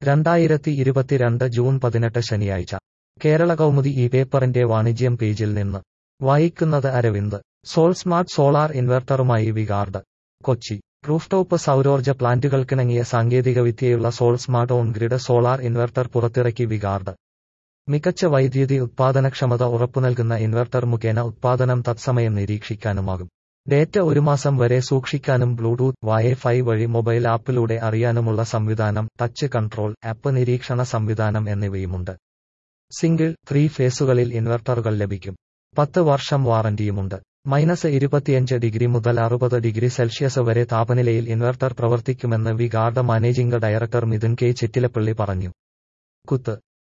2022 June 18 ശനിയാഴ്ച കേരള കൗമുദി ഈ പേപ്പറിന്റെ വാണിജ്യം പേജിൽ നിന്ന് വായിക്കുന്നത് അരവിന്ദ്. സോൾ സ്മാർട്ട് സോളാർ ഇൻവെർട്ടറുമായി വിഗാർഡ്. കൊച്ചി. റൂഫ്ടോപ്പ് സൗരോർജ്ജ പ്ലാന്റുകൾക്കിണങ്ങിയ സാങ്കേതികവിദ്യയുള്ള soul smart on grid solar inverter പുറത്തിറക്കി വിഗാർഡ്. മികച്ച വൈദ്യുതി ഉത്പാദനക്ഷമത ഉറപ്പുനൽകുന്ന ഇൻവെർട്ടർ മുഖേന ഉത്പാദനം തത്സമയം നിരീക്ഷിക്കാനുമാകും. ഡേറ്റ ഒരു മാസം വരെ സൂക്ഷിക്കാനും ബ്ലൂടൂത്ത്, വൈഫൈ വഴി മൊബൈൽ ആപ്പിലൂടെ അറിയാനുമുള്ള സംവിധാനം, ടച്ച് കൺട്രോൾ, ആപ്പ് നിരീക്ഷണ സംവിധാനം എന്നിവയുമുണ്ട്. സിംഗിൾ, 3 ഫേസുകളിൽ ഇൻവെർട്ടറുകൾ ലഭിക്കും. 10 വർഷം വാറന്റിയുമുണ്ട്. -25 ഡിഗ്രി മുതൽ 60 ഡിഗ്രി സെൽഷ്യസ് വരെ താപനിലയിൽ ഇൻവെർട്ടർ പ്രവർത്തിക്കുമെന്ന് V Guard managing director Mithun K. Chittilappally പറഞ്ഞു. കുത്ത്.